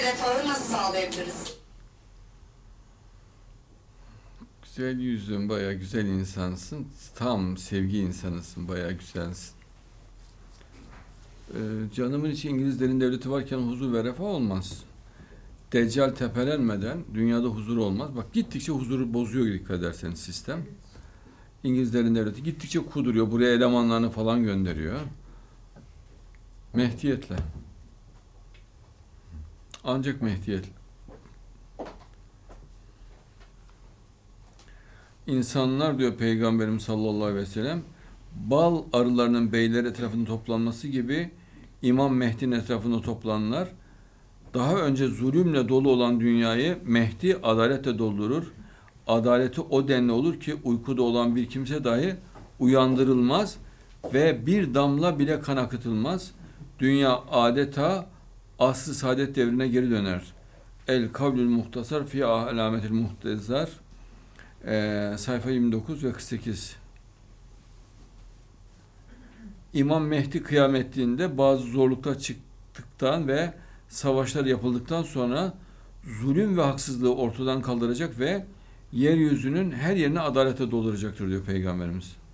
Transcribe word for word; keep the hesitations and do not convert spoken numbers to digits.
refahı nasıl sağlayabiliriz? Güzel yüzün, bayağı güzel insansın. Tam sevgi insanısın, bayağı güzelsin. Ee, canımın içi İngilizlerin devleti varken huzur ve refah olmaz. Deccal tepelenmeden dünyada huzur olmaz. Bak gittikçe huzuru bozuyor dikkat ederseniz sistem. İngilizlerin devleti gittikçe kuduruyor. Buraya elemanlarını falan gönderiyor. Mehdiyetle. Ancak Mehdiyet. İnsanlar diyor Peygamberimiz sallallahu aleyhi ve sellem, bal arılarının beyler etrafında toplanması gibi İmam Mehdi'nin etrafında toplanırlar. Daha önce zulümle dolu olan dünyayı Mehdi adaletle doldurur. Adaleti o denli olur ki uykuda olan bir kimse dahi uyandırılmaz ve bir damla bile kan akıtılmaz. Dünya adeta asr-ı saadet devrine geri döner. El kavlül muhtasar fi alametil muhtezar, ee, sayfa yirmi dokuz ve kırk sekiz. İmam Mehdi kıyametliğinde bazı zorluklar çıktıktan ve savaşlar yapıldıktan sonra zulüm ve haksızlığı ortadan kaldıracak ve yeryüzünün her yerini adalete dolduracaktır diyor Peygamberimiz.